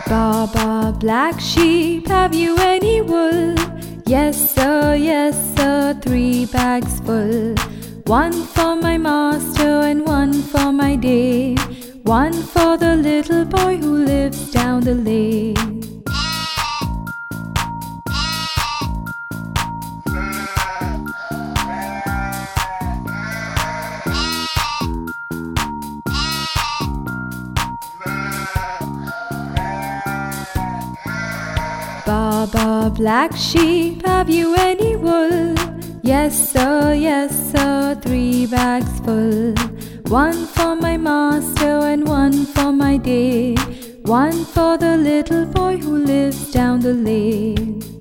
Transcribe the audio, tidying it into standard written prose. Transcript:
Baba, black sheep, have you any wool? Yes sir, 3 bags full. One for my master and one for my dame. One for the little boy who lives down the lane. Baba, black sheep, have you any wool? Yes sir, 3 bags full. One for my master and one for my dame. One for the little boy who lives down the lane.